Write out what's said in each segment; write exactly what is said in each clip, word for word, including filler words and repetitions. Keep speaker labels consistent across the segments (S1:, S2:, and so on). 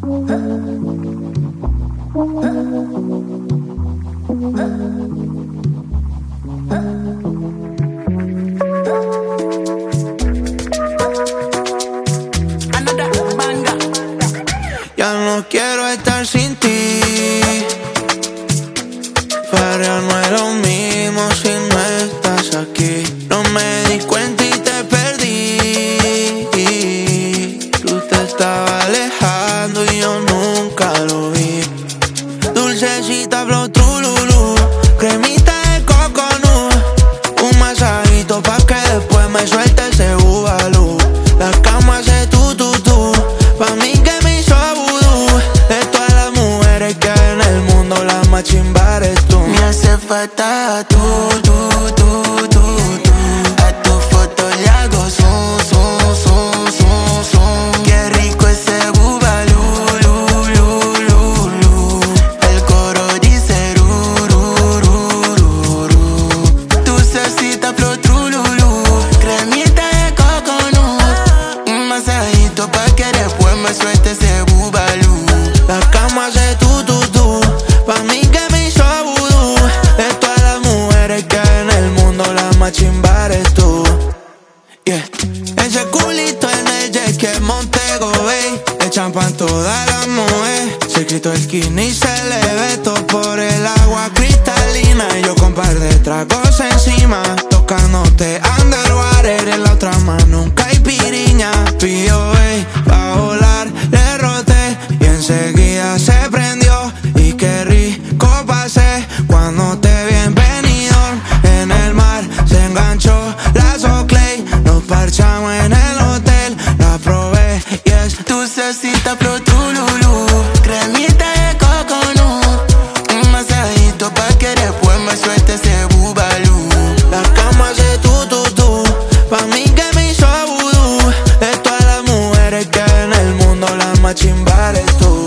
S1: Ya no quiero estar sin ti, pero no es lo mismo si no estás aquí. No me di cuenta y te perdí. Tú te estabas alejando y yo nunca lo vi. Dulcecita flow trululú, cremita de coconut, un masajito pa' que después me suelte ese bubalú. La cama hace tu tu tu, pa' mí que me hizo vudú. De todas las mujeres que hay en el mundo, la más chimba eres tú.
S2: Me hace falta tú, tú, tú, tú, tú. A tu foto le hago zoom, zoom, zoom, zoom, zoom. Qué rico ese bubalú, lu, lu, lu, lu. El coro dice ru, ru, ru, ru, ru. Dulcecita flow trululú, cremita de coconut, un masajito pa' que después me suelte ese bubalú.
S1: La cama hace tu tu tu, pa' mí que me hizo vudú. De todas las mujeres que hay en el mundo, la más chimba eres tú. Yeah. Ese culito en el jet que Montego Bay, le champan todas las mujeres. Se quitó el skinny y se le ve todo por el agua cristalina. Y yo con par de tragos encima, tocándote underwater. En la otra mano un caipiriña. P O A, pa' volar, le roté y enseguida se prendió. Y qué rico pasé cuando te vi en Benidorm. En el mar se enganchó la Soclay, nos parchamos en el hotel. La probé y es
S2: Dulcecita flow trululú, cremita de coconut, un masajito pa' que después me suelte ese bubalú.
S1: la cama hace tu tu tu, pa' mí que me hizo vudú. De todas las mujeres que hay en el mundo, la más chimba eres tú.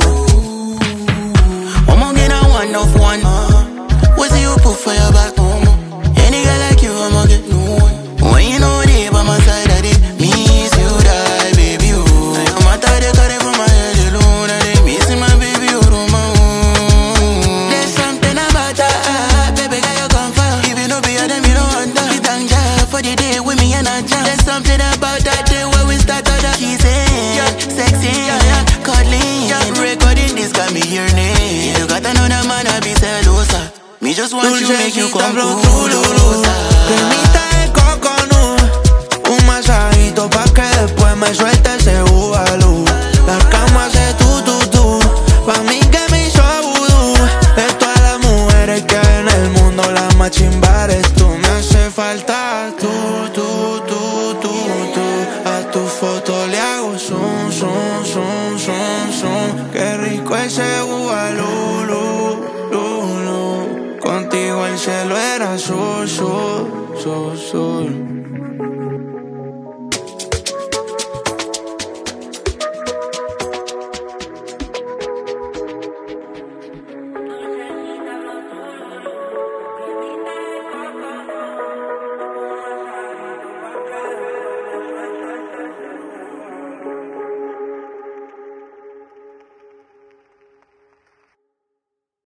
S2: I'ma get a one of one. What's you put for your back? Any girl like you, I'ma get no one. When you know they by my side, I did miss you, die, baby, oh. I'm out of the car from my head alone, I did miss my baby, oh, my own. There's something about that, baby, girl, you come far. If you know be a them, you don't want that. You thank God for the day with me and I jam. There's something about that day where we start out the kissing, yeah, sexy, yeah, yeah, cuddling, yeah. Recording this got me your name. You got another man, I be celosa. Me just want you, make you come closer.
S1: Cremita de coconut, un masajito pa' que después me suelte ese bubalú. La cama hace tu tu tu, pa' mí que me hizo vudú. De todas las mujeres que hay en el mundo, la más chimba eres tú. Me hace falta tú, tú, tú, tú, tú. A tu foto le hago zoom, zoom, zoom, zoom, zoom. Qué rico ese bubalú, lu, lu, lu. Contigo el cielo era azul, azul, azul, azul.